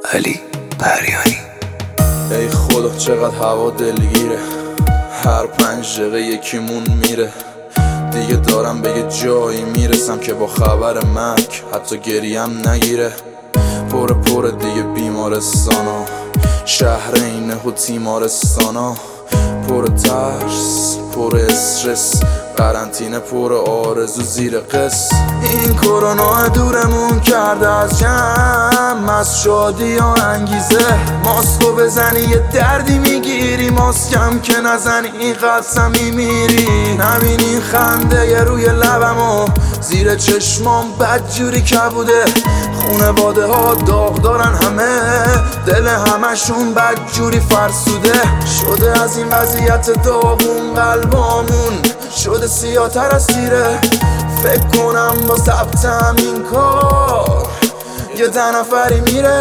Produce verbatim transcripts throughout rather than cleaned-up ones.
علی پریانی. ای خدا چقدر هوا دلگیره، هر پنج دقیقه یکیمون میره. دیگه دارم به یه جایی میرسم که با خبر مرگ حتی گریم نگیره. پر پر دیگه بیمارستانا، شهر اینه و تیمارستانا. پر ترس، پر استرس، قرنطینه پر آرزو زیر قص. این کرونا دورمون کرده از جمع، از شادی یا انگیزه. ماسکو بزنی یه دردی میگیری، ماسکم که نزنی اینقدر میمیری. نبینی خنده یه روی لبمو، زیر چشمام بدجوری کبوده. خونواده ها داغ دارن همه، دل همشون بدجوری فرسوده. شده از این وضعیت داغون قلبامون، شده سیاه‌تر از تیره. فکر کنم با ضبط همین کار یه ده نفری میره.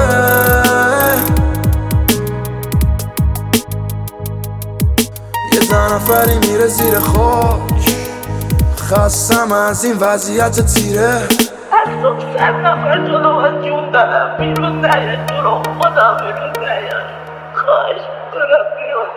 یه ده نفری میره زیر خاک. خستم از این وضعیت تیره. از صبح صد نفر جلو از جون دارم بیرون نیاد، جلو خدا بیرون نیاد. خواهش میکنم بیرون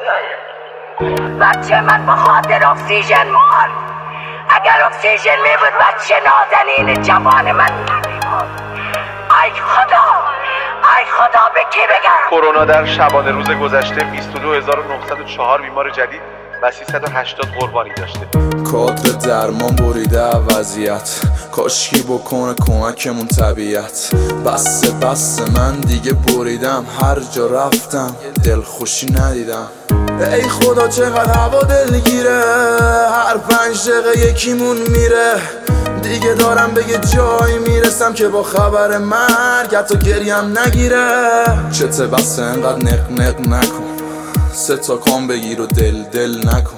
نیاد. بچه من به خاطر اکسیژن مرد. اگر اکسیژن میبود بچه نازنین جوان من نمیمود. ای خدا، ای خدا به کی بگم؟ کرونا در شبانه روز گذشته بیست و دو هزار و نهصد و چهار بیمار جدید و سیصد و هشتاد قربانی داشته. کادر درمان بریده وضعیت، کاشکی بکنه کمکمون طبیعت. بسه بسه من دیگه بریدم، هر جا رفتم دلخوشی ندیدم. ای خدا چقدر هوا دلگیره، هر پنج دقیقه یکیمون میره. دیگه دارم به یه جایی میرسم که با خبر مرگ حتی گریم نگیره. چته بسه انقدر نق نق نکن، سه تا کام بگیر و دل دل نکن.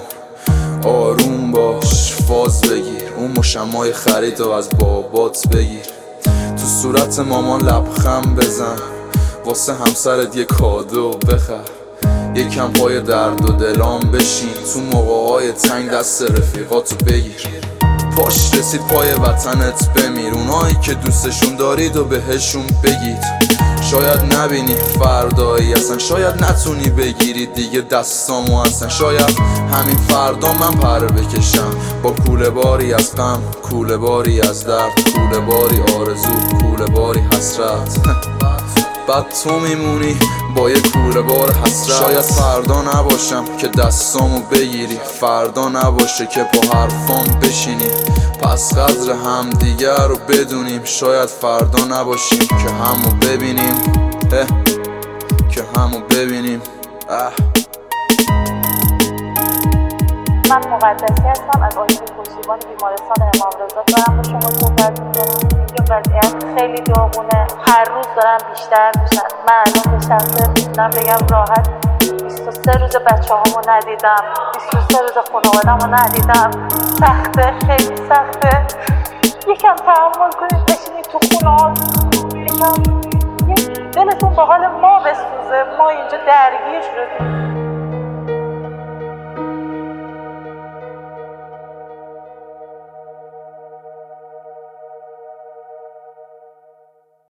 آروم باش فاز بگیر، اون مشمای خرید و از بابات بگیر. تو صورت مامان لبخند بزن، واسه همسرت یه کادو بخر. یکم پای درد و دلام بشین، تو موقعهای تنگ دست رفیقاتو بگیر. پاش رسید پای وطنت بمیر، اونایی که دوستشون دارید و بهشون بگید. شاید نبینی فردایی اصلا، شاید نتونی بگیری دیگه دستامو اصلا. شاید همین فردا من پر بکشم با کوله باری از غم، کوله باری از درد، کوله باری آرزو، کوله باری حسرت. بعد تو میمونی با یه کوله بار حسرت. شاید فردا نباشم که دستامو بگیری، فردا نباشه که با حرفام بشینی. پس قدر هم دیگر رو بدونیم، شاید فردا نباشیم که همو ببینیم. اه که همو ببینیم. اه من مقدسی هستم، از آیدی پشتیبان بیمارستان امام رضا دارم با شما صحبت می‌کنم. اینجا وضعیت خیلی داغونه، هر روز دارم بیشتر میشن. من الان به شخصه میتونم بگم راحت بیست و سه روز بچه هامو ندیدم، بیست و سه روز خانواده‌مو ندیدم. سخته، خیلی سخته. یکم تحمل کنید، بشینید تو خونه، یکم دلتون به حال ما بسوزه. ما اینجا درگیر شدیم.